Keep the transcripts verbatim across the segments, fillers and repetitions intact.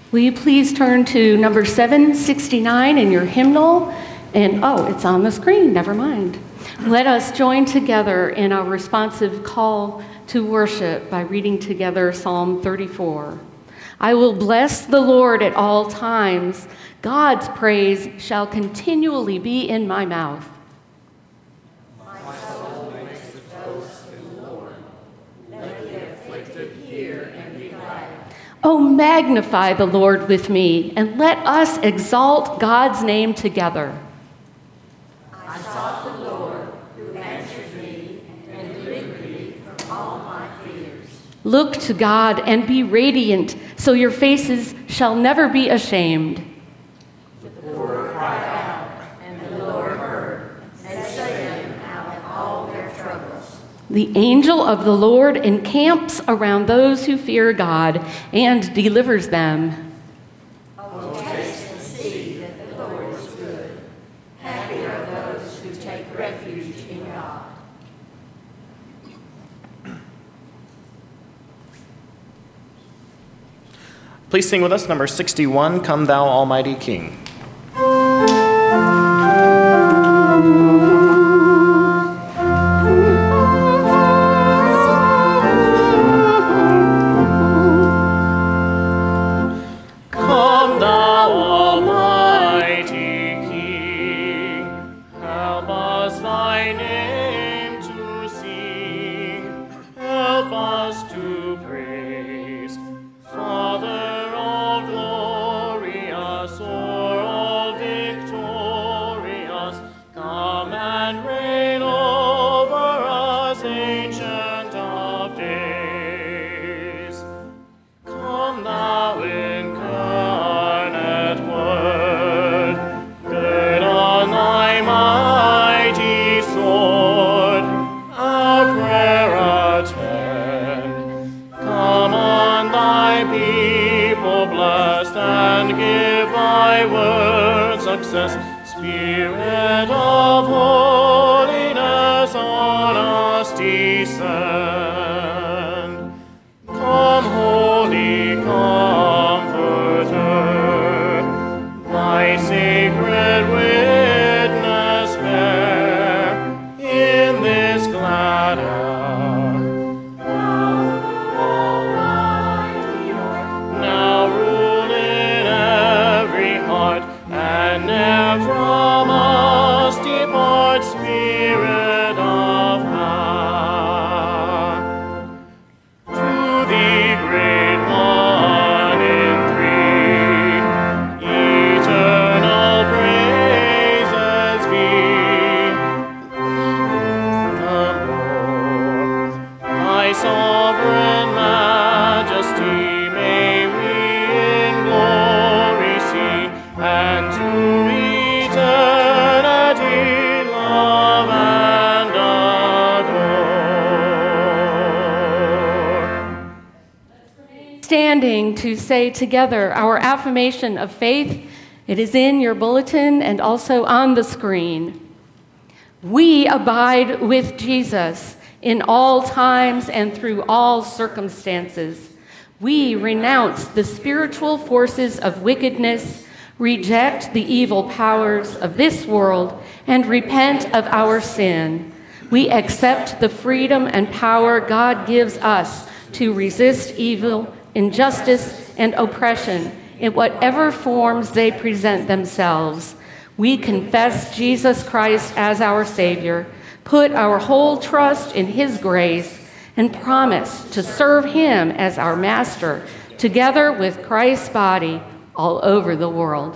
Will you please turn to number seven sixty-nine in your hymnal? And oh, it's on the screen, never mind. Let us join together in our responsive call to worship by reading together Psalm thirty-four. I will bless the Lord at all times. God's praise shall continually be in my mouth. My soul makes its boast in the Lord. Let the afflicted hear and be glad. Oh, magnify the Lord with me, and let us exalt God's name together. I sought the Lord, who answered me and delivered me from all my fears. Look to God and be radiant, so your faces shall never be ashamed. The poor cried out, and the Lord heard, and saved them out of all their troubles. The angel of the Lord encamps around those who fear God and delivers them. Oh, taste and see that the Lord is good. Happy are those who take refuge in God. Please sing with us number sixty-one, Come Thou Almighty King. Spirit of holiness on us descend. Come, Holy Comforter, thy sacred witness bear in this glad hour. Now rule in every heart, and never from us depart, Spirit of power. To thee, great one in three, eternal praises be. The Lord, thy sovereign majesty, may we in glory see, and to standing to say together our affirmation of faith. It is in your bulletin and also on the screen. We abide with Jesus in all times and through all circumstances. We renounce the spiritual forces of wickedness, reject the evil powers of this world, and repent of our sin. We accept the freedom and power God gives us to resist evil, injustice, and oppression in whatever forms they present themselves. We confess Jesus Christ as our Savior, put our whole trust in His grace, and promise to serve Him as our Master, together with Christ's body all over the world.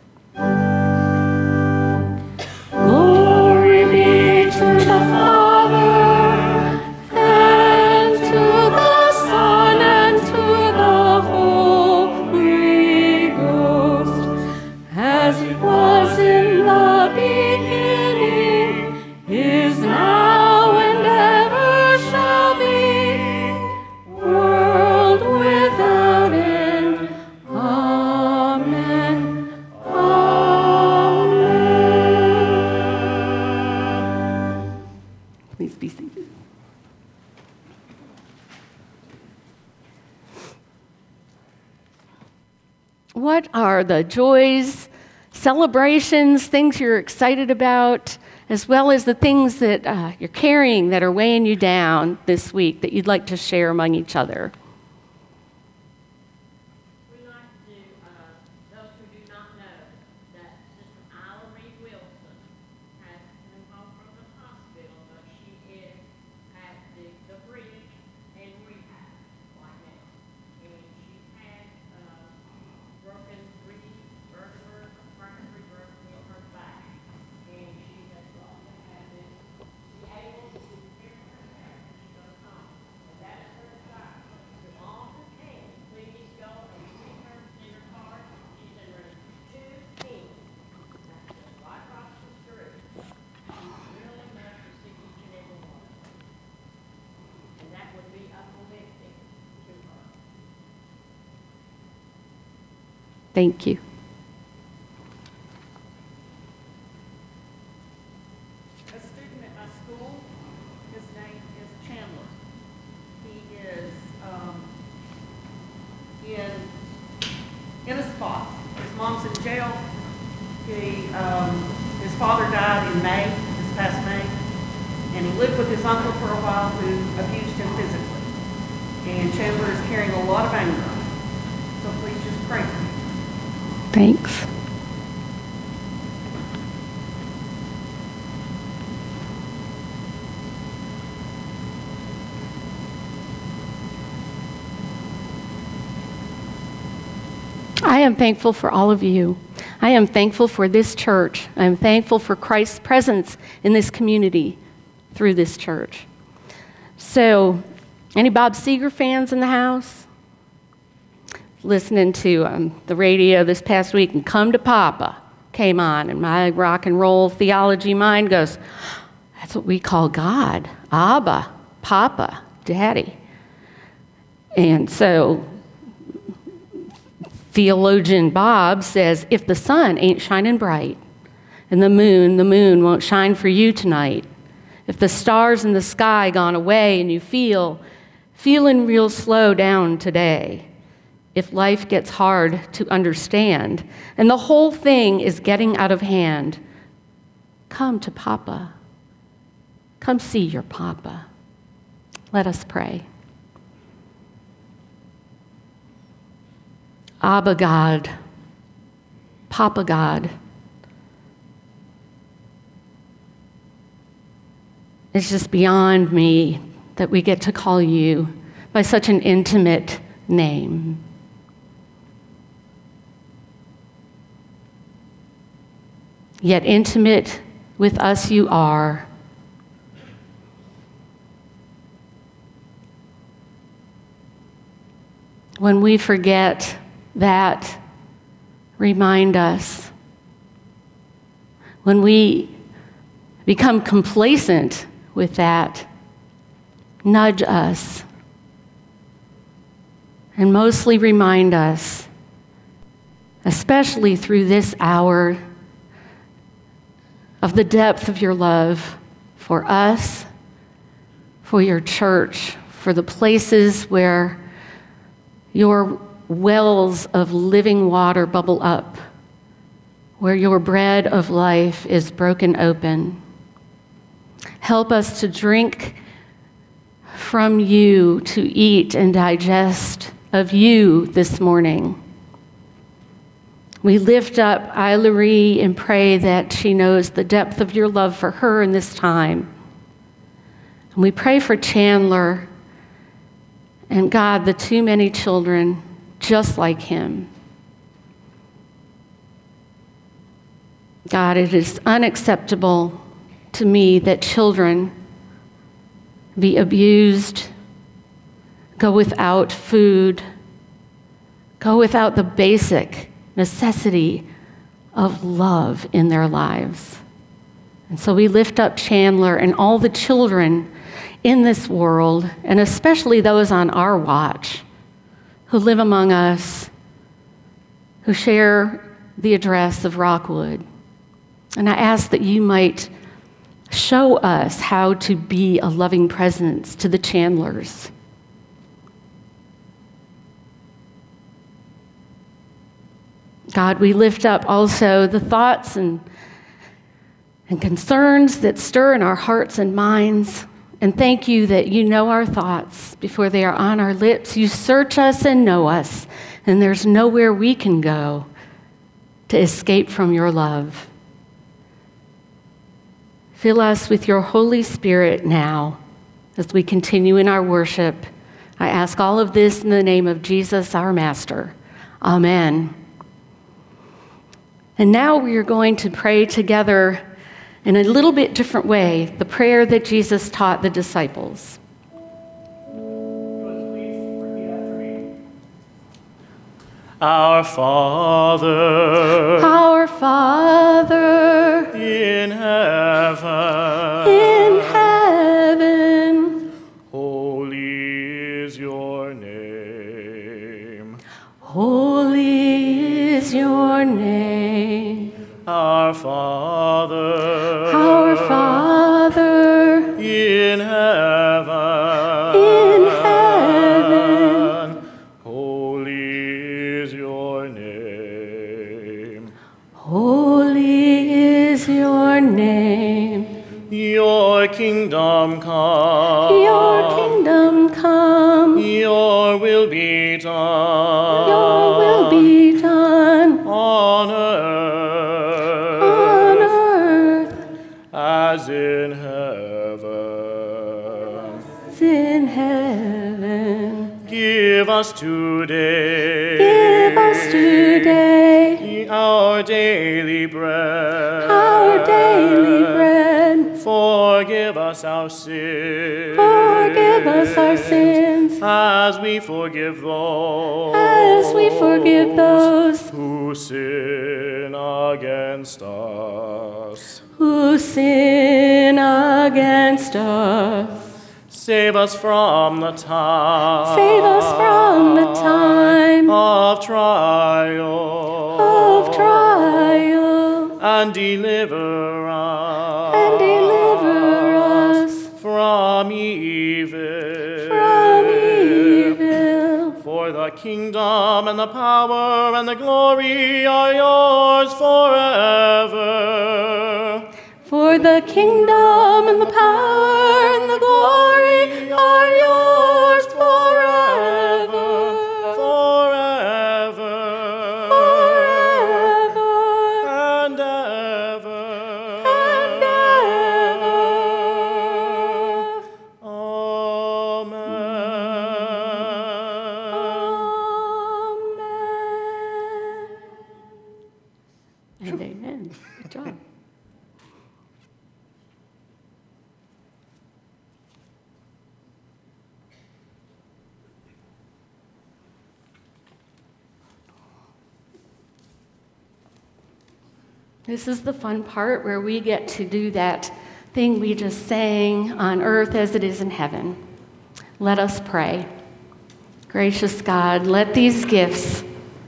Glory be to the Father, and to the Son, and to the Holy Ghost, as it was in the beginning, is now, and ever shall be, world without end. Amen. What are the joys, celebrations, things you're excited about, as well as the things that uh, you're carrying that are weighing you down this week that you'd like to share among each other? We'd like to, uh, those who do not know, that Sister Isla Reed Wilson has come home from the hospital, but she is at the, the bridge in rehab right now. And she's had uh, broken three vertebrae, front three vertebrae in her back. And she has got to have this, be able to care for herself when she goes home. And that is her desire. So all who can, please go and see her in her car. She's in room two ten. That's just right across the street. She really loves to see each and every one of them. And that would be uplifting to her. Thank you. A student at my school, his name is Chandler. He is um, in, in a spot. His mom's in jail. He, um, his father died in May, this past May, and he lived with his uncle for a while who abused him physically. And Chandler is carrying a lot of anger. So please just pray for him. Thanks. I am thankful for all of you. I am thankful for this church. I am thankful for Christ's presence in this community through this church. So, any Bob Seger fans in the house? Listening to um, the radio this past week, and Come to Papa came on, and my rock and roll theology mind goes, that's what we call God. Abba, Papa, Daddy. And so theologian Bob says, if the sun ain't shining bright, and the moon, the moon won't shine for you tonight, if the stars in the sky gone away and you feel, feeling real slow down today, if life gets hard to understand, and the whole thing is getting out of hand, come to Papa. Come see your Papa. Let us pray. Abba God, Papa God, it's just beyond me that we get to call you by such an intimate name. Yet intimate with us you are. When we forget that, remind us. When we become complacent with that, nudge us. And mostly remind us, especially through this hour, of the depth of your love for us, for your church, for the places where your wells of living water bubble up, where your bread of life is broken open. Help us to drink from you, to eat and digest of you this morning. We lift up Isla Ree and pray that she knows the depth of your love for her in this time. And we pray for Chandler and God, the too many children just like him. God, it is unacceptable to me that children be abused, go without food, go without the basic necessity of love in their lives. And so we lift up Chandler and all the children in this world, and especially those on our watch who live among us, who share the address of Rockwood. And I ask that you might show us how to be a loving presence to the Chandlers. God, we lift up also the thoughts and, and concerns that stir in our hearts and minds. And thank you that you know our thoughts before they are on our lips. You search us and know us, and there's nowhere we can go to escape from your love. Fill us with your Holy Spirit now as we continue in our worship. I ask all of this in the name of Jesus, our Master. Amen. And now we are going to pray together in a little bit different way, the prayer that Jesus taught the disciples. Our Father, Our Father, in heaven, in heaven, holy is your name. holy is your name. Our Father, Our Father, in heaven, in heaven, holy is your name. holy is your name. Your kingdom come. Your kingdom come. Your will be done. Your will be done on earth, on earth as in heaven. as in heaven. Give us today. Give us today our daily bread. our daily bread. Forgive us our sins. Forgive us our sins as we forgive those. as we forgive those who sin against us. who sin against us. Save us from the time. Save us from the time of trial. of trial And deliver us. and deliver us from evil. from evil. For the kingdom and the power and the glory are yours forever. For the kingdom and the power and the glory are yours forever. Forever. Forever And ever. and ever. Amen. Amen. And amen. Good job. This is the fun part where we get to do that thing we just sang, on earth as it is in heaven. Let us pray. Gracious God, let these gifts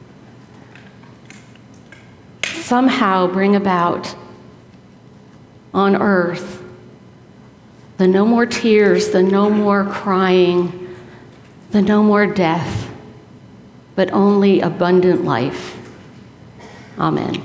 somehow bring about on earth the no more tears, the no more crying, the no more death, but only abundant life. Amen.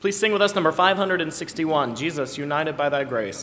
Please sing with us number five hundred sixty-one, Jesus, United by Thy Grace.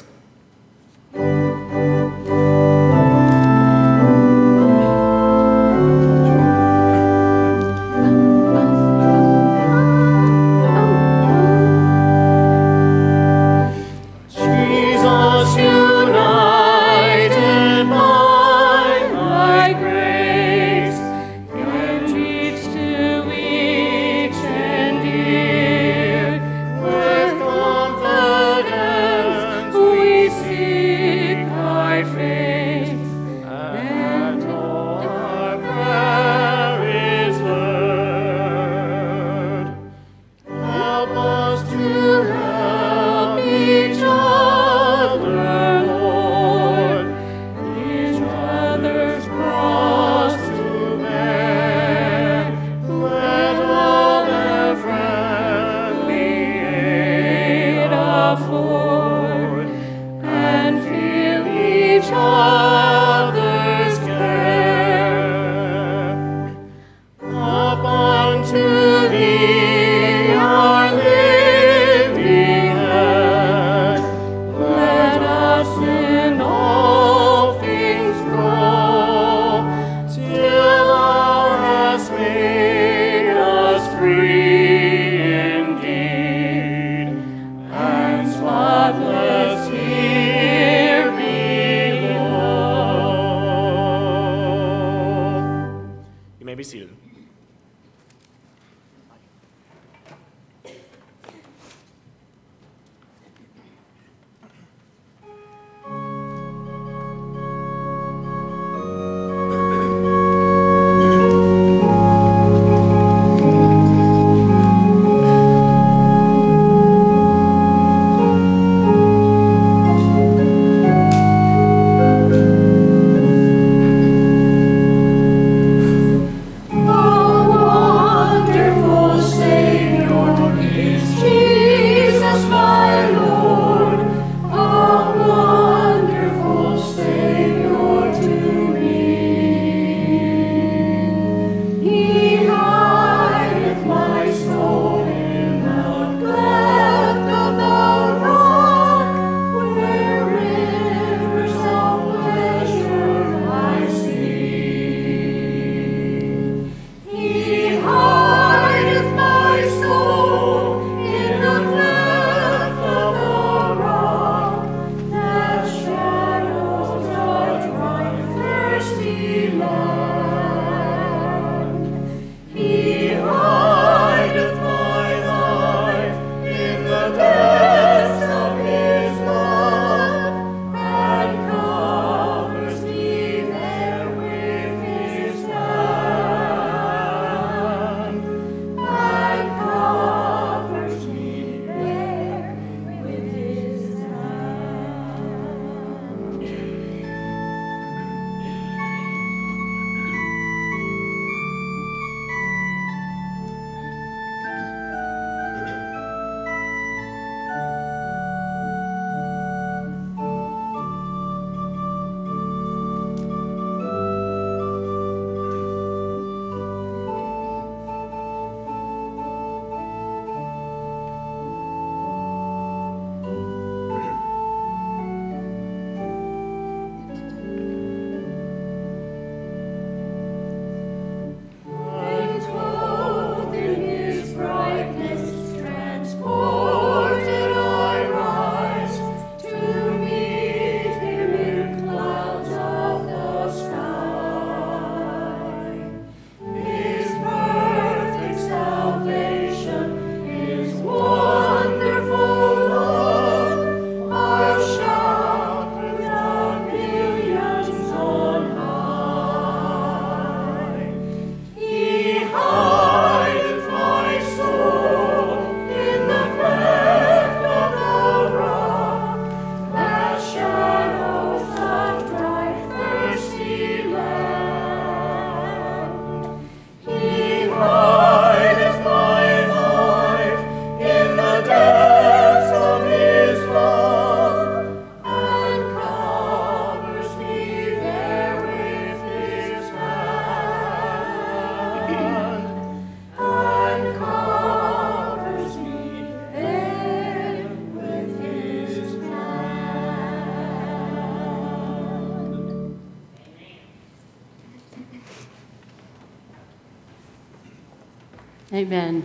Amen.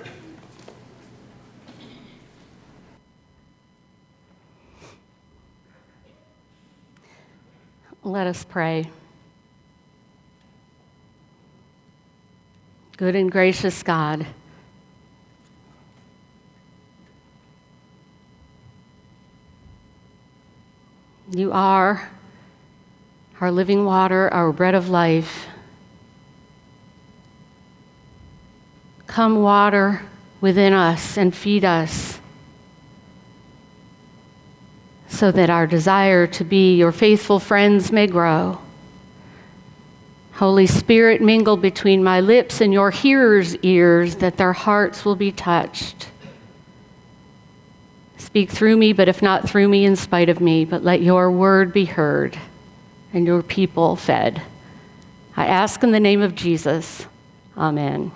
Let us pray. Good and gracious God, you are our living water, our bread of life. Come, water within us and feed us so that our desire to be your faithful friends may grow. Holy Spirit, mingle between my lips and your hearers' ears that their hearts will be touched. Speak through me, but if not through me, in spite of me, but let your word be heard and your people fed. I ask in the name of Jesus. Amen.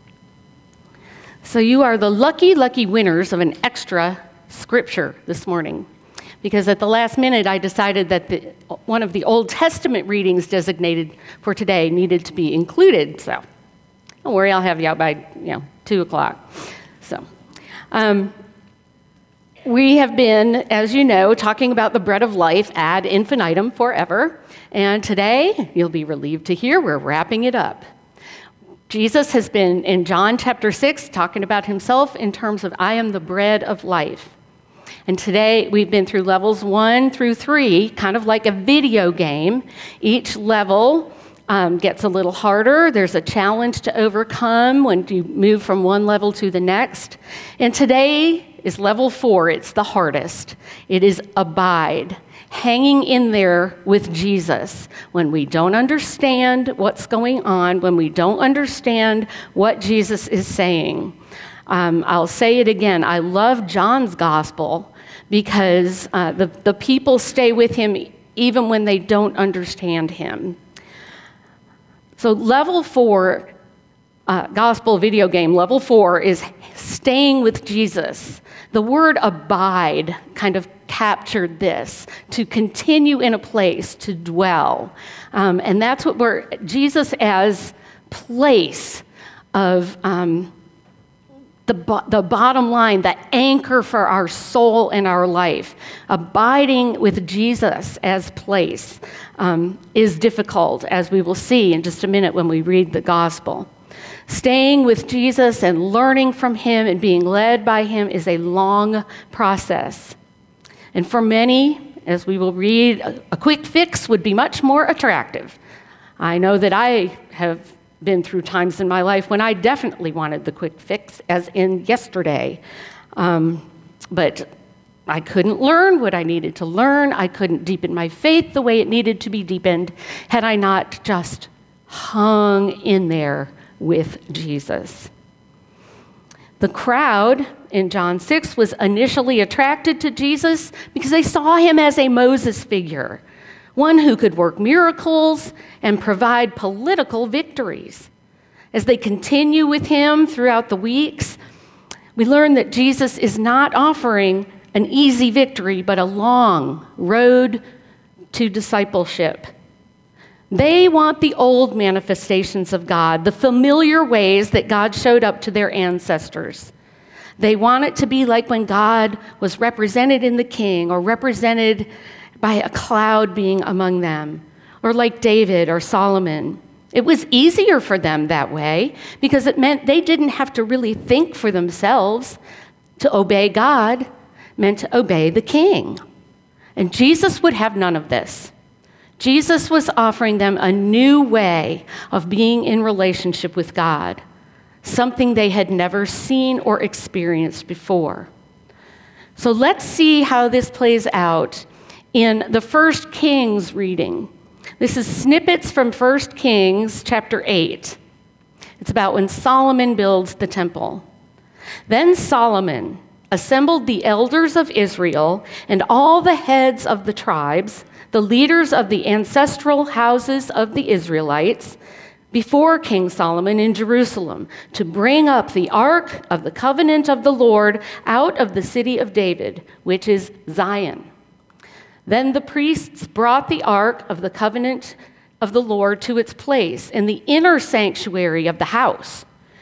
So you are the lucky, lucky winners of an extra scripture this morning, because at the last minute I decided that the, one of the Old Testament readings designated for today needed to be included. So don't worry, I'll have you out by you know two o'clock. So um, we have been, as you know, talking about the bread of life ad infinitum forever, and today you'll be relieved to hear we're wrapping it up. Jesus has been in John chapter six talking about himself in terms of I am the bread of life. And today we've been through levels one through three, kind of like a video game. Each level um, gets a little harder. There's a challenge to overcome when you move from one level to the next. And today is level four. It's the hardest. It is abide, hanging in there with Jesus when we don't understand what's going on, when we don't understand what Jesus is saying. Um, I'll say it again. I love John's gospel because uh, the, the people stay with him even when they don't understand him. So level four, uh, gospel video game, level four is staying with Jesus. The word abide kind of captured this, to continue in a place, to dwell. Um, and that's what we're, Jesus as place of um, the, bo- the bottom line, the anchor for our soul and our life. Abiding with Jesus as place um, is difficult, as we will see in just a minute when we read the gospel. Staying with Jesus and learning from him and being led by him is a long process. And for many, as we will read, a quick fix would be much more attractive. I know that I have been through times in my life when I definitely wanted the quick fix, as in yesterday. Um, but I couldn't learn what I needed to learn. I couldn't deepen my faith the way it needed to be deepened had I not just hung in there with Jesus. The crowd in John six was initially attracted to Jesus because they saw him as a Moses figure, one who could work miracles and provide political victories. As they continue with him throughout the weeks, we learn that Jesus is not offering an easy victory, but a long road to discipleship. They want the old manifestations of God, the familiar ways that God showed up to their ancestors. They want it to be like when God was represented in the king or represented by a cloud being among them, or like David or Solomon. It was easier for them that way because it meant they didn't have to really think for themselves. To obey God meant to obey the king. And Jesus would have none of this. Jesus was offering them a new way of being in relationship with God, something they had never seen or experienced before. So let's see how this plays out in the First Kings reading. This is snippets from First Kings chapter eight. It's about when Solomon builds the temple. Then Solomon assembled the elders of Israel and all the heads of the tribes, the leaders of the ancestral houses of the Israelites, before King Solomon in Jerusalem to bring up the ark of the covenant of the Lord out of the city of David, which is Zion. Then the priests brought the ark of the covenant of the Lord to its place in the inner sanctuary of the house,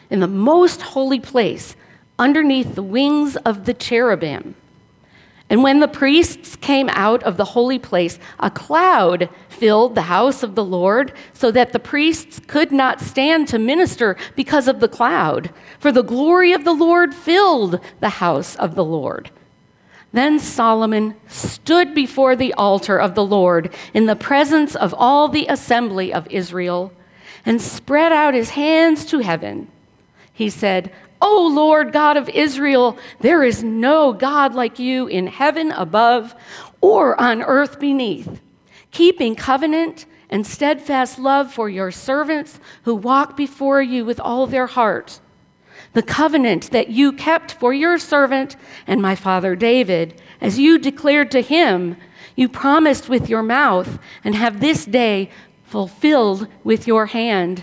in the most holy place underneath the wings of the cherubim. And when the priests came out of the holy place, a cloud filled the house of the Lord, so that the priests could not stand to minister because of the cloud, for the glory of the Lord filled the house of the Lord. Then Solomon stood before the altar of the Lord in the presence of all the assembly of Israel and spread out his hands to heaven. He said, O Lord God of Israel, there is no God like you in heaven above or on earth beneath, keeping covenant and steadfast love for your servants who walk before you with all their heart. The covenant that you kept for your servant and my father David, as you declared to him, you promised with your mouth and have this day fulfilled with your hand.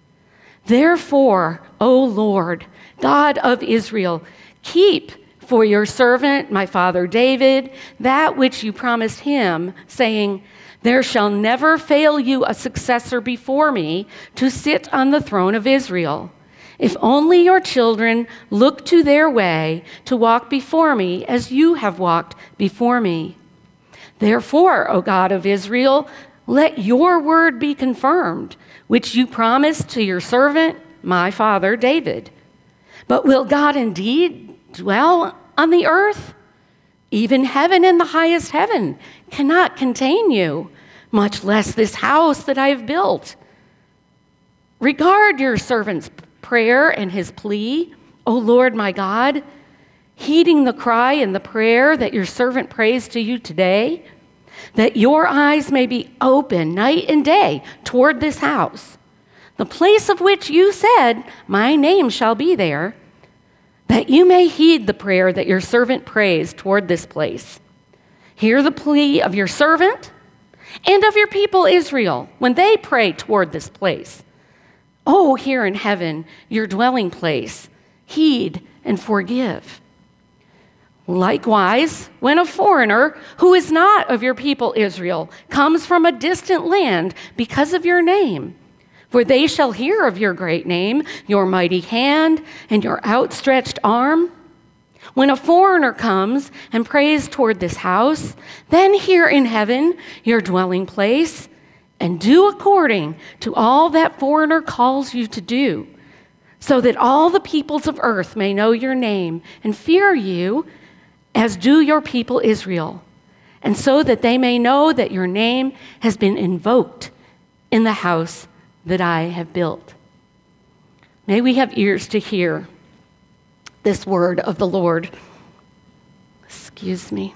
Therefore, O Lord, God of Israel, keep for your servant, my father David, that which you promised him, saying, there shall never fail you a successor before me to sit on the throne of Israel. If only your children look to their way to walk before me as you have walked before me. Therefore, O God of Israel, let your word be confirmed, which you promised to your servant, my father David. But will God indeed dwell on the earth? Even heaven and the highest heaven cannot contain you, much less this house that I have built. Regard your servant's prayer and his plea, O Lord my God, heeding the cry and the prayer that your servant prays to you today, that your eyes may be open night and day toward this house, the place of which you said, my name shall be there, that you may heed the prayer that your servant prays toward this place. Hear the plea of your servant and of your people Israel when they pray toward this place. Oh, here in heaven, your dwelling place, heed and forgive. Likewise, when a foreigner who is not of your people Israel comes from a distant land because of your name, for they shall hear of your great name, your mighty hand, and your outstretched arm. When a foreigner comes and prays toward this house, then hear in heaven your dwelling place, and do according to all that foreigner calls you to do, so that all the peoples of earth may know your name and fear you, as do your people Israel, and so that they may know that your name has been invoked in the house that I have built. May we have ears to hear this word of the Lord. Excuse me.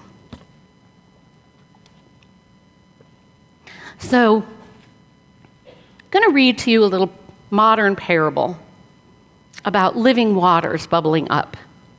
So, I'm going to read to you a little modern parable about living waters bubbling up.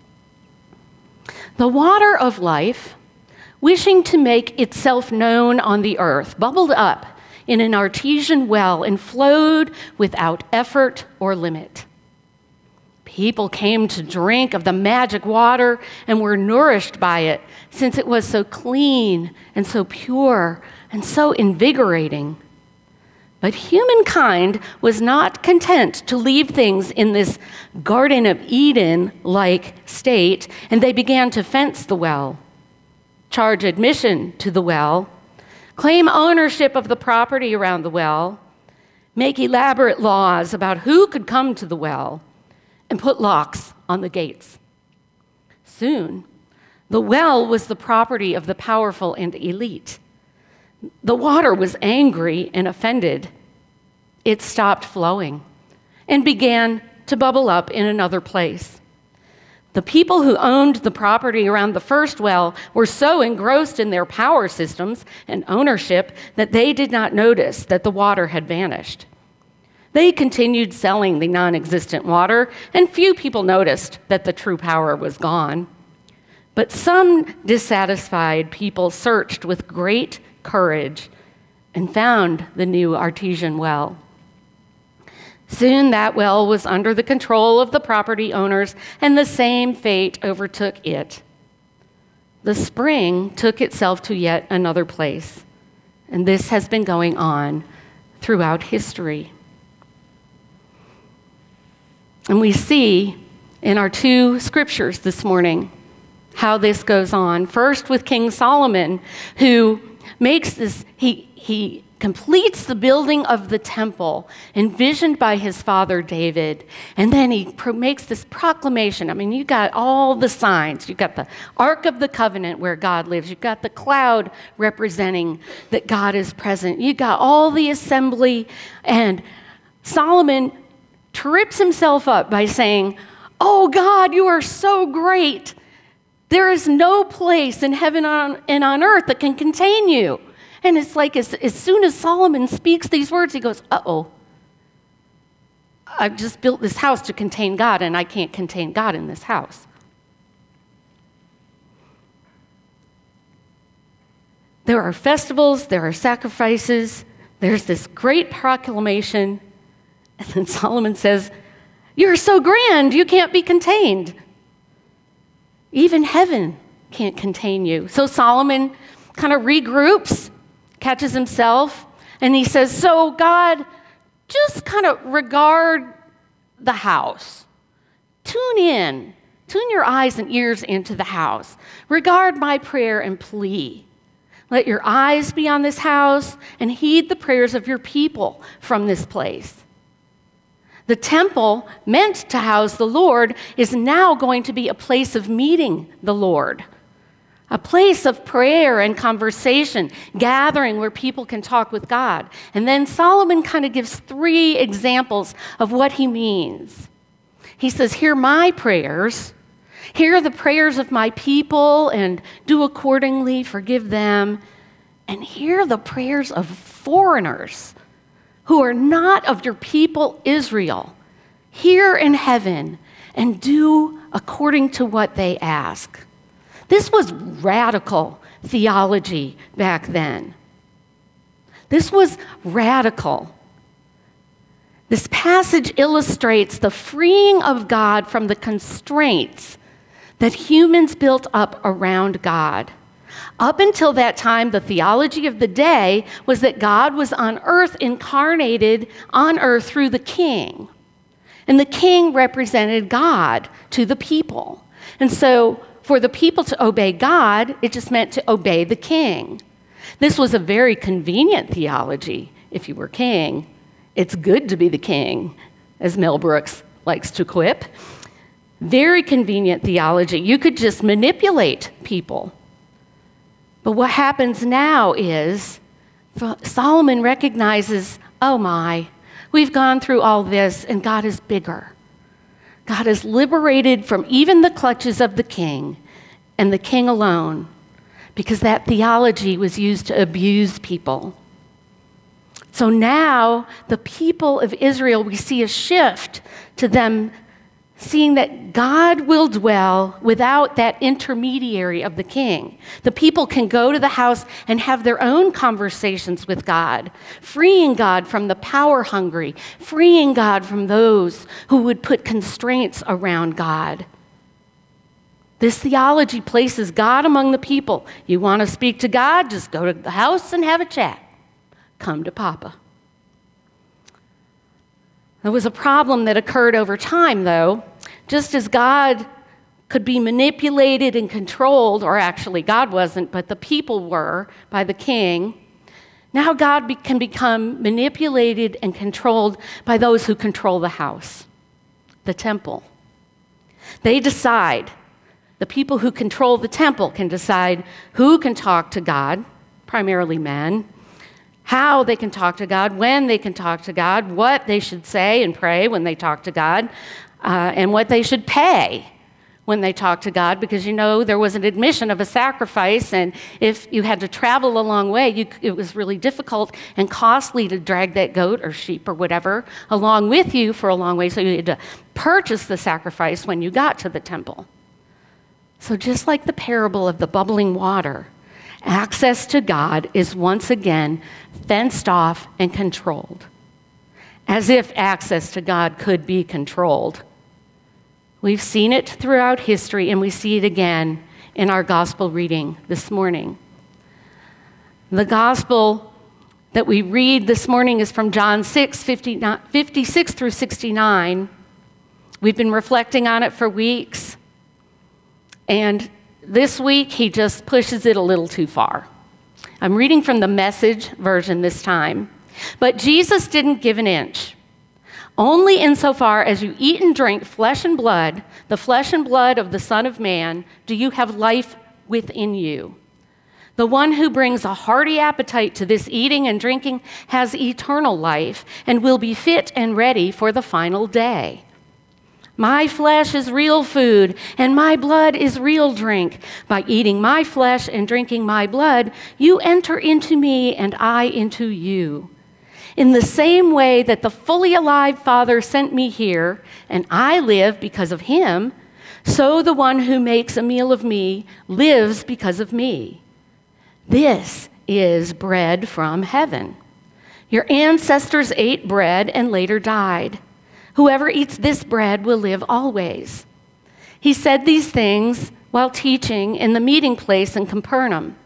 The water of life, wishing to make itself known on the earth, bubbled up in an artesian well and flowed without effort or limit. People came to drink of the magic water and were nourished by it, since it was so clean and so pure and so invigorating. But humankind was not content to leave things in this Garden of Eden-like state, and they began to fence the well, charge admission to the well, claim ownership of the property around the well, make elaborate laws about who could come to the well, and put locks on the gates. Soon, the well was the property of the powerful and elite. The water was angry and offended. It stopped flowing and began to bubble up in another place. The people who owned the property around the first well were so engrossed in their power systems and ownership that they did not notice that the water had vanished. They continued selling the non-existent water, and few people noticed that the true power was gone. But some dissatisfied people searched with great courage and found the new artesian well. Soon that well was under the control of the property owners, and the same fate overtook it. The spring took itself to yet another place, and this has been going on throughout history. And we see in our two scriptures this morning how this goes on. First with King Solomon, who makes this, he, he completes the building of the temple envisioned by his father David, and then he pro- makes this proclamation. I mean, you got all the signs. You've got the Ark of the Covenant where God lives. You've got the cloud representing that God is present. You got all the assembly, and Solomon trips himself up by saying, "Oh God, you are so great. There is no place in heaven and on earth that can contain you." And it's like as, as soon as Solomon speaks these words, he goes, uh-oh, I've just built this house to contain God, and I can't contain God in this house. There are festivals, there are sacrifices, there's this great proclamation, and then Solomon says, "You're so grand, you can't be contained. Even heaven can't contain you." So Solomon kind of regroups, catches himself, and he says, "So God, just kind of regard the house. Tune in, tune your eyes and ears into the house. Regard my prayer and plea. Let your eyes be on this house and heed the prayers of your people from this place." The temple, meant to house the Lord, is now going to be a place of meeting the Lord, a place of prayer and conversation, gathering where people can talk with God. And then Solomon kind of gives three examples of what he means. He says, "Hear my prayers, hear the prayers of my people, and do accordingly, forgive them, and hear the prayers of foreigners who are not of your people Israel. Hear in heaven and do according to what they ask." This was radical theology back then. This was radical. This passage illustrates the freeing of God from the constraints that humans built up around God. Up until that time, the theology of the day was that God was on earth, incarnated on earth through the king. And the king represented God to the people. And so for the people to obey God, it just meant to obey the king. This was a very convenient theology. If you were king, it's good to be the king, as Mel Brooks likes to quip. Very convenient theology. You could just manipulate people. But what happens now is Solomon recognizes, oh my, we've gone through all this and God is bigger. God is liberated from even the clutches of the king and the king alone, because that theology was used to abuse people. So now the people of Israel, we see a shift to them seeing that God will dwell without that intermediary of the king. The people can go to the house and have their own conversations with God, freeing God from the power hungry, freeing God from those who would put constraints around God. This theology places God among the people. You want to speak to God? Just go to the house and have a chat. Come to Papa. There was a problem that occurred over time, though. Just as God could be manipulated and controlled, or actually God wasn't, but the people were by the king, now God be- can become manipulated and controlled by those who control the house, the temple. They decide, the people who control the temple can decide who can talk to God, primarily men, how they can talk to God, when they can talk to God, what they should say and pray when they talk to God, uh, and what they should pay when they talk to God, because you know there was an admission of a sacrifice, and if you had to travel a long way, you, it was really difficult and costly to drag that goat or sheep or whatever along with you for a long way, so you had to purchase the sacrifice when you got to the temple. So just like the parable of the bubbling water, access to God is once again fenced off and controlled, as if access to God could be controlled. We've seen it throughout history, and we see it again in our gospel reading this morning. The gospel that we read this morning is from John six, fifty-six through sixty-nine, We've been reflecting on it for weeks, and this week he just pushes it a little too far. I'm reading from the Message version this time. But Jesus didn't give an inch. Only insofar as you eat and drink flesh and blood, the flesh and blood of the Son of Man, do you have life within you. The one who brings a hearty appetite to this eating and drinking has eternal life and will be fit and ready for the final day. My flesh is real food, and my blood is real drink. By eating my flesh and drinking my blood, you enter into me and I into you. In the same way that the fully alive Father sent me here, and I live because of him, so the one who makes a meal of me lives because of me. This is bread from heaven. Your ancestors ate bread and later died. Whoever eats this bread will live always. He said these things while teaching in the meeting place in Capernaum.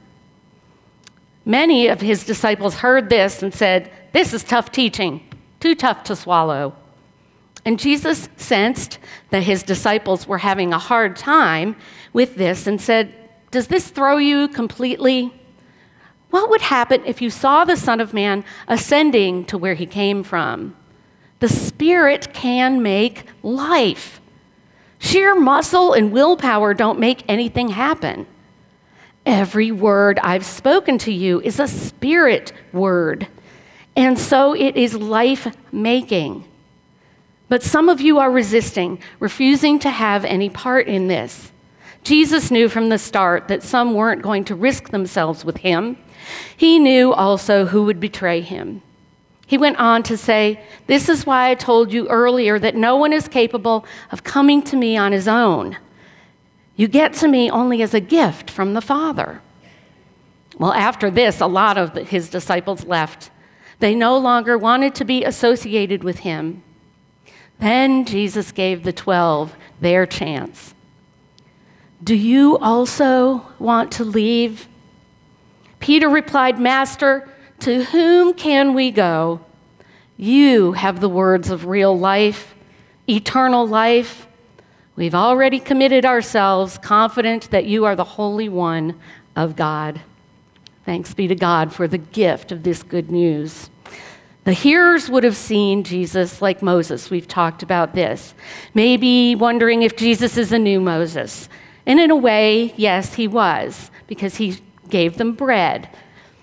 Many of his disciples heard this and said, "This is tough teaching, too tough to swallow." And Jesus sensed that his disciples were having a hard time with this and said, "Does this throw you completely? What would happen if you saw the Son of Man ascending to where he came from? The Spirit can make life. Sheer muscle and willpower don't make anything happen. Every word I've spoken to you is a spirit word, and so it is life-making. But some of you are resisting, refusing to have any part in this." Jesus knew from the start that some weren't going to risk themselves with him. He knew also who would betray him. He went on to say, "This is why I told you earlier that no one is capable of coming to me on his own. You get to me only as a gift from the Father." Well, after this, a lot of his disciples left. They no longer wanted to be associated with him. Then Jesus gave the twelve their chance. "Do you also want to leave?" Peter replied, "Master, to whom can we go? You have the words of real life, eternal life. We've already committed ourselves, confident that you are the Holy One of God." Thanks be to God for the gift of this good news. The hearers would have seen Jesus like Moses. We've talked about this. Maybe wondering if Jesus is a new Moses. And in a way, yes, he was, because he gave them bread.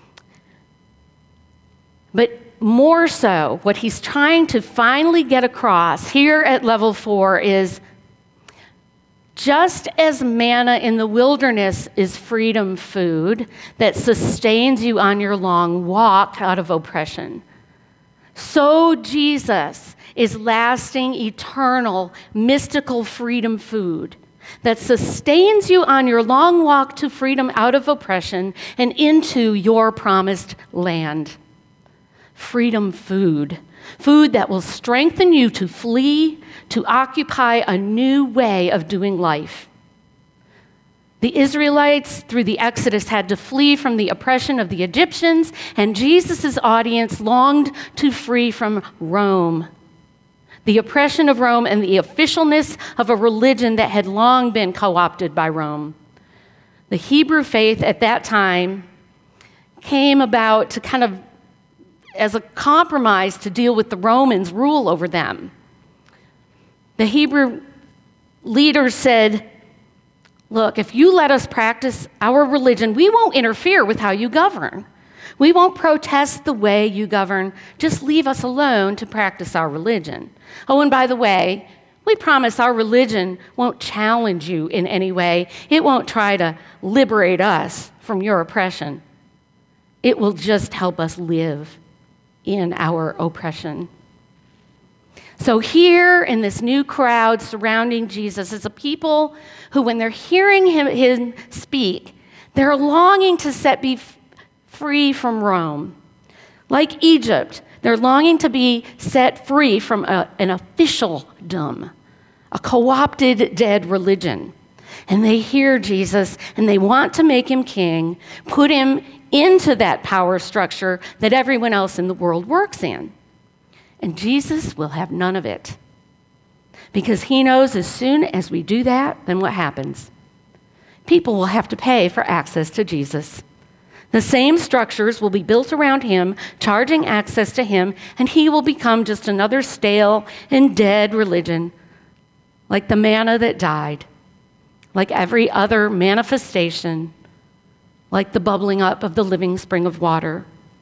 But more so, what he's trying to finally get across here at level four is just as manna in the wilderness is freedom food that sustains you on your long walk out of oppression, so Jesus is lasting, eternal, mystical freedom food that sustains you on your long walk to freedom out of oppression and into your promised land. Freedom food, food that will strengthen you to flee, to occupy a new way of doing life. The Israelites, through the Exodus, had to flee from the oppression of the Egyptians, and Jesus' audience longed to free from Rome, the oppression of Rome and the officialness of a religion that had long been co-opted by Rome. The Hebrew faith at that time came about to kind of as a compromise to deal with the Romans' rule over them. The Hebrew leaders said, "Look, if you let us practice our religion, we won't interfere with how you govern. We won't protest the way you govern. Just leave us alone to practice our religion. Oh, and by the way, we promise our religion won't challenge you in any way. It won't try to liberate us from your oppression. It will just help us live in our oppression." So here in this new crowd surrounding Jesus is a people who, when they're hearing him, him speak, they're longing to set be f- free from Rome. Like Egypt, they're longing to be set free from a, an officialdom, a co-opted dead religion. And they hear Jesus and they want to make him king, put him into that power structure that everyone else in the world works in. And Jesus will have none of it. Because he knows as soon as we do that, then what happens? People will have to pay for access to Jesus. The same structures will be built around him, charging access to him, and he will become just another stale and dead religion, like the manna that died, like every other manifestation, like the bubbling up of the living spring of water.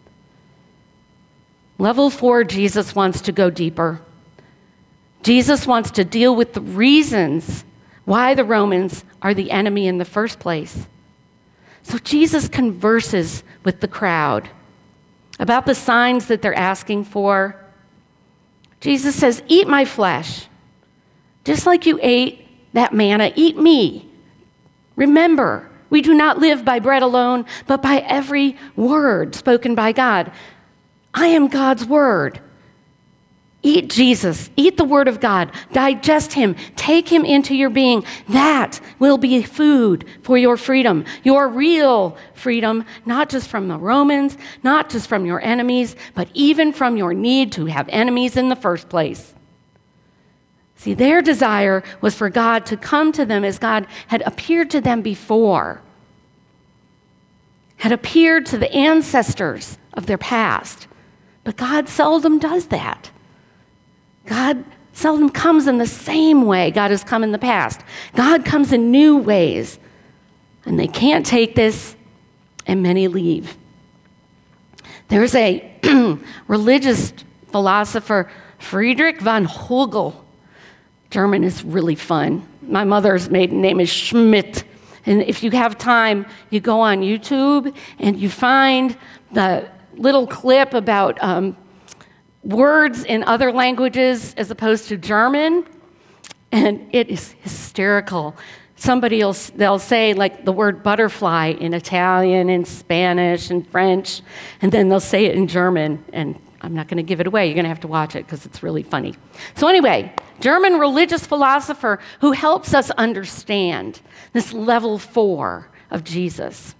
Level four, Jesus wants to go deeper. Jesus wants to deal with the reasons why the Romans are the enemy in the first place. So Jesus converses with the crowd about the signs that they're asking for. Jesus says, eat my flesh. Just like you ate that manna, eat me. Remember, we do not live by bread alone, but by every word spoken by God. I am God's word. Eat Jesus. Eat the word of God. Digest him. Take him into your being. That will be food for your freedom, your real freedom, not just from the Romans, not just from your enemies, but even from your need to have enemies in the first place. See, their desire was for God to come to them as God had appeared to them before, had appeared to the ancestors of their past. But God seldom does that. God seldom comes in the same way God has come in the past. God comes in new ways. And they can't take this, and many leave. There's a religious philosopher, Friedrich von Hegel. German is really fun. My mother's maiden name is Schmidt. And if you have time, you go on YouTube and you find the little clip about um, words in other languages as opposed to German, and it is hysterical. Somebody will, they'll say like the word butterfly in Italian and Spanish and French, and then they'll say it in German, and I'm not going to give it away. You're going to have to watch it because it's really funny. So anyway, German religious philosopher who helps us understand this level four of Jesus.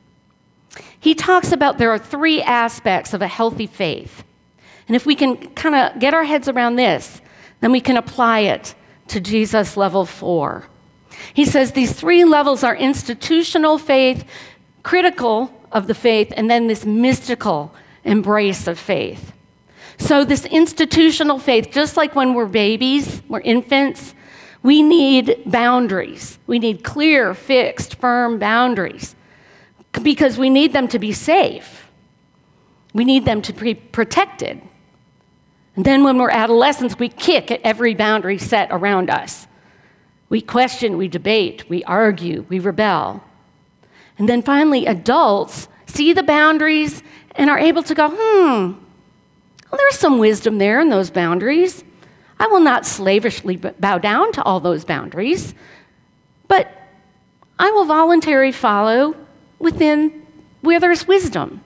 He talks about there are three aspects of a healthy faith. And if we can kind of get our heads around this, then we can apply it to Jesus level four. He says these three levels are institutional faith, critical of the faith, and then this mystical embrace of faith. So this institutional faith, just like when we're babies, we're infants, we need boundaries. We need clear, fixed, firm boundaries because we need them to be safe. We need them to be protected. And then when we're adolescents, we kick at every boundary set around us. We question, we debate, we argue, we rebel. And then finally, adults see the boundaries and are able to go, hmm, well, there's some wisdom there in those boundaries. I will not slavishly bow down to all those boundaries, but I will voluntarily follow within where there's wisdom.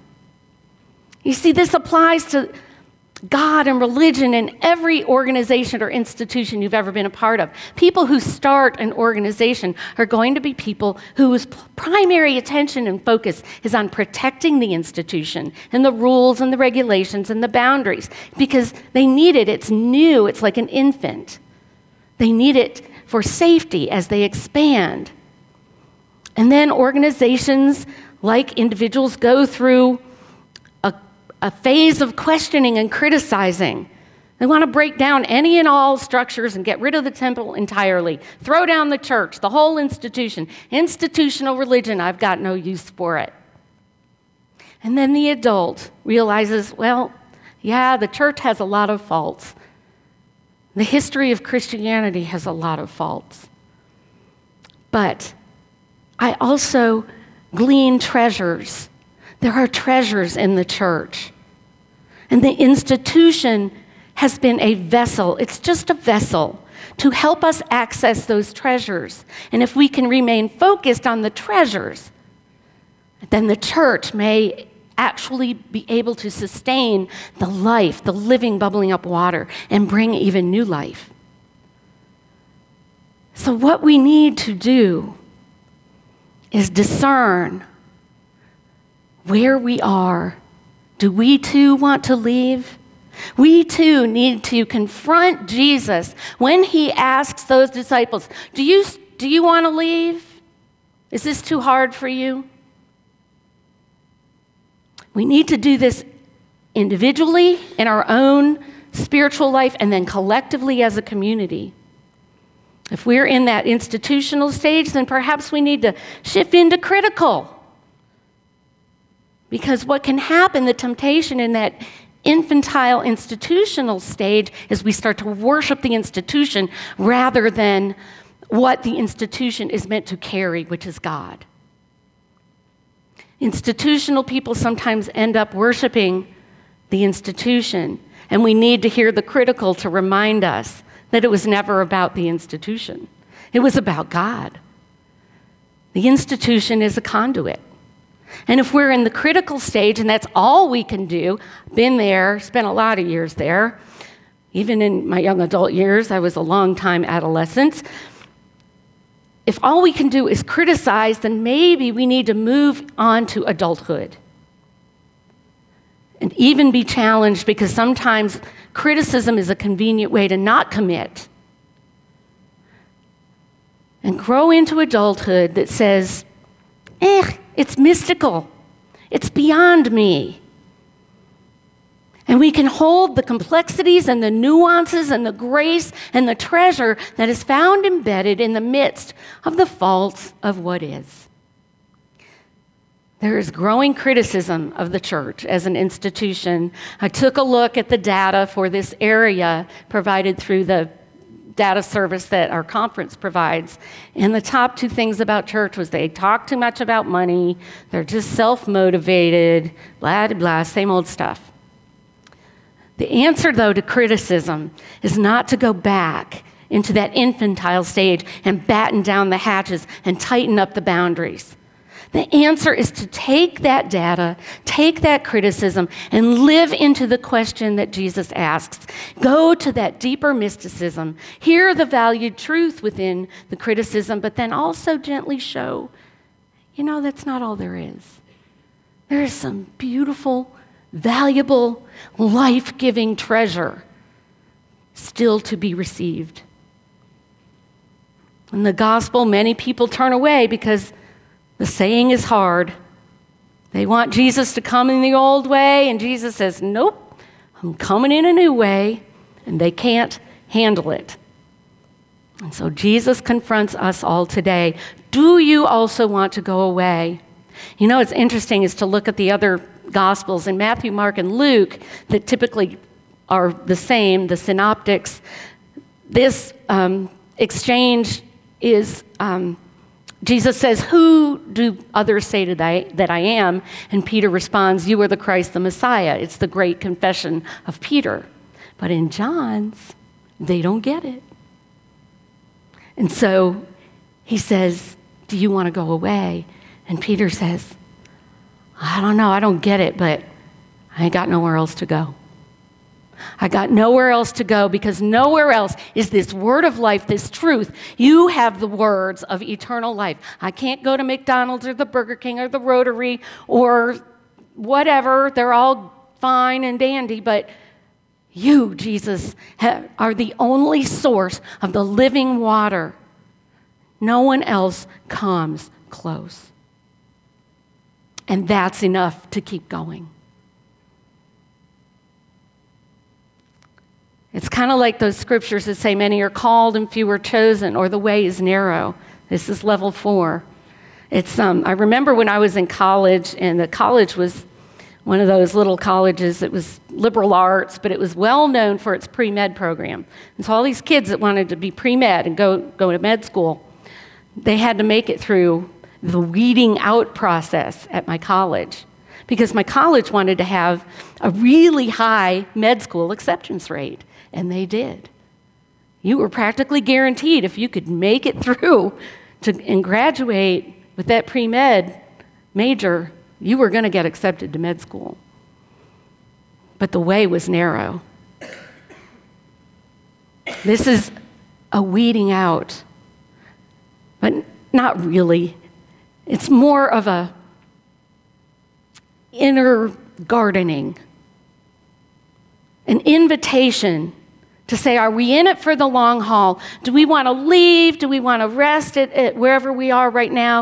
You see, this applies to God and religion and every organization or institution you've ever been a part of. People who start an organization are going to be people whose primary attention and focus is on protecting the institution and the rules and the regulations and the boundaries because they need it. It's new. It's like an infant. They need it for safety as they expand. And then organizations, like individuals, go through a phase of questioning and criticizing. They want to break down any and all structures and get rid of the temple entirely. Throw down the church, the whole institution. Institutional religion, I've got no use for it. And then the adult realizes, well, yeah, the church has a lot of faults. The history of Christianity has a lot of faults. But I also glean treasures. There are treasures in the church. And the institution has been a vessel. It's just a vessel to help us access those treasures. And if we can remain focused on the treasures, then the church may actually be able to sustain the life, the living, bubbling up water, and bring even new life. So what we need to do is discern where we are. Do we too want to leave? We too need to confront Jesus when he asks those disciples, do you, do you want to leave? Is this too hard for you? We need to do this individually in our own spiritual life and then collectively as a community. If we're in that institutional stage, then perhaps we need to shift into critical. Because what can happen, the temptation in that infantile institutional stage, is we start to worship the institution rather than what the institution is meant to carry, which is God. Institutional people sometimes end up worshiping the institution, and we need to hear the critical to remind us that it was never about the institution. It was about God. The institution is a conduit. And if we're in the critical stage, and that's all we can do, been there, spent a lot of years there, even in my young adult years, I was a long time adolescent. If all we can do is criticize, then maybe we need to move on to adulthood. And even be challenged, because sometimes criticism is a convenient way to not commit. And grow into adulthood that says, eh, it's mystical. It's beyond me. And we can hold the complexities and the nuances and the grace and the treasure that is found embedded in the midst of the faults of what is. There is growing criticism of the church as an institution. I took a look at the data for this area provided through the data service that our conference provides. And the top two things about church was they talk too much about money, they're just self-motivated, blah, blah, blah, same old stuff. The answer, though, to criticism is not to go back into that infantile stage and batten down the hatches and tighten up the boundaries. The answer is to take that data, take that criticism, and live into the question that Jesus asks. Go to that deeper mysticism, hear the valued truth within the criticism, but then also gently show, you know, that's not all there is. There is some beautiful, valuable, life-giving treasure still to be received. In the gospel, many people turn away because the saying is hard. They want Jesus to come in the old way, and Jesus says, nope, I'm coming in a new way, and they can't handle it. And so Jesus confronts us all today. Do you also want to go away? You know, what's interesting is to look at the other Gospels in Matthew, Mark, and Luke that typically are the same, the synoptics. This um, exchange is... Um, Jesus says, who do others say to thy, that I am? And Peter responds, you are the Christ, the Messiah. It's the great confession of Peter. But in John's, they don't get it. And so he says, do you want to go away? And Peter says, I don't know, I don't get it, but I ain't got nowhere else to go. I got nowhere else to go, because nowhere else is this word of life, this truth. You have the words of eternal life. I can't go to McDonald's or the Burger King or the Rotary or whatever. They're all fine and dandy, but you, Jesus, are the only source of the living water. No one else comes close. And that's enough to keep going. It's kind of like those scriptures that say many are called and few are chosen, or the way is narrow. This is level four. It's um, I remember when I was in college, and the college was one of those little colleges that was liberal arts, but it was well known for its pre-med program. And so all these kids that wanted to be pre-med and go, go to med school, they had to make it through the weeding out process at my college, because my college wanted to have a really high med school acceptance rate. And they did. You were practically guaranteed, if you could make it through to, and graduate with that pre-med major, you were going to get accepted to med school. But the way was narrow. This is a weeding out, but not really. It's more of a inner gardening. an invitation to say, are we in it for the long haul? Do we want to leave? Do we want to rest at, at wherever we are right now?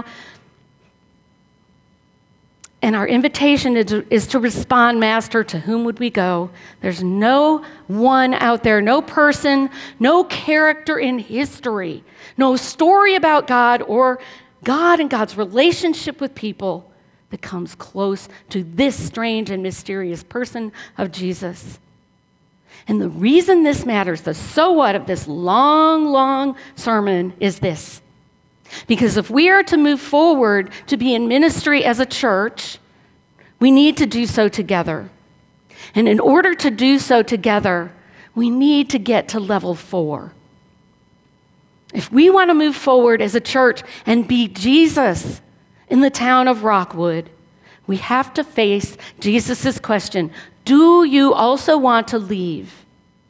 And our invitation is, is to respond, Master, to whom would we go? There's no one out there, no person, no character in history, no story about God or God and God's relationship with people that comes close to this strange and mysterious person of Jesus. And the reason this matters, the so what of this long, long sermon is this. Because if we are to move forward to be in ministry as a church, we need to do so together. And in order to do so together, we need to get to level four. If we want to move forward as a church and be Jesus in the town of Rockwood, we have to face Jesus' question, do you also want to leave?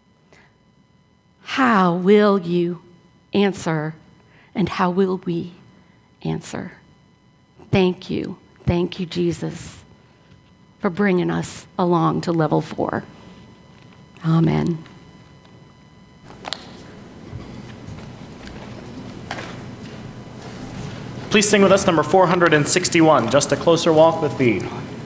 How will you answer? And how will we answer? Thank you. Thank you, Jesus, for bringing us along to level four. Amen. Please sing with us number four hundred sixty-one, Just a Closer Walk with Thee.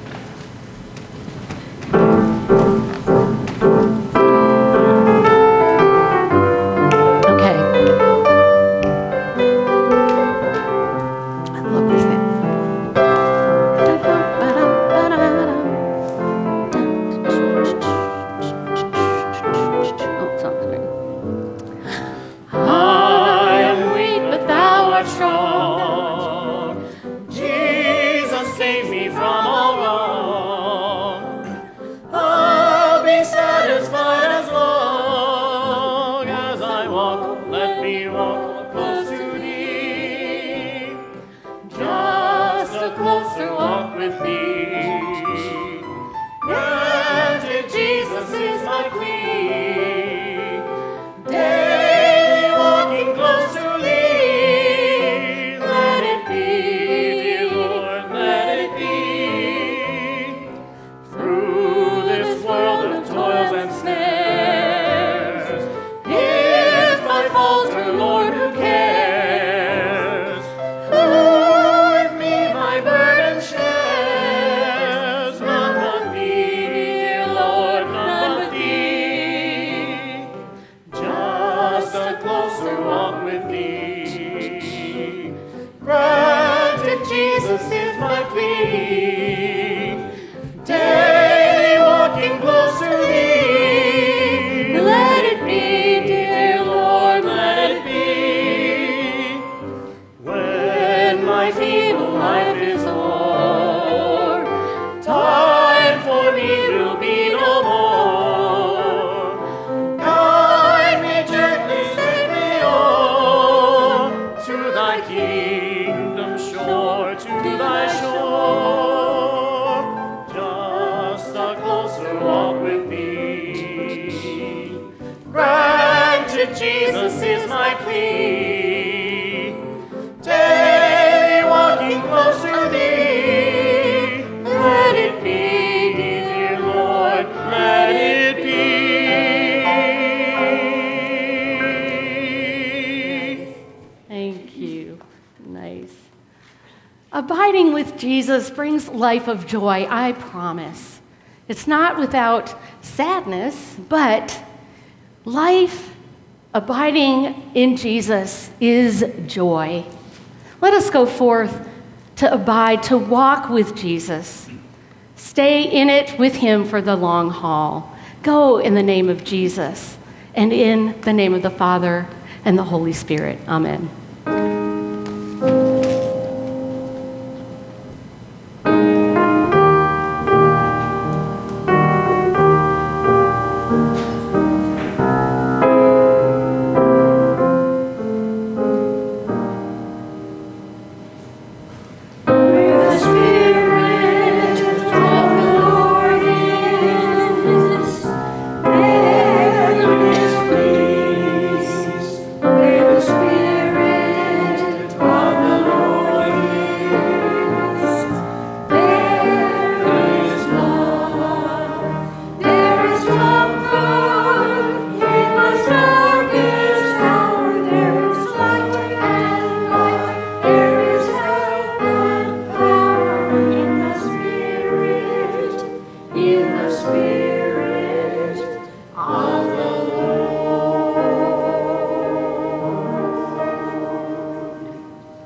Abiding with Jesus brings life of joy, I promise. It's not without sadness, but life abiding in Jesus is joy. Let us go forth to abide, to walk with Jesus. Stay in it with him for the long haul. Go in the name of Jesus and in the name of the Father and the Holy Spirit. Amen. Spirit in the spirit.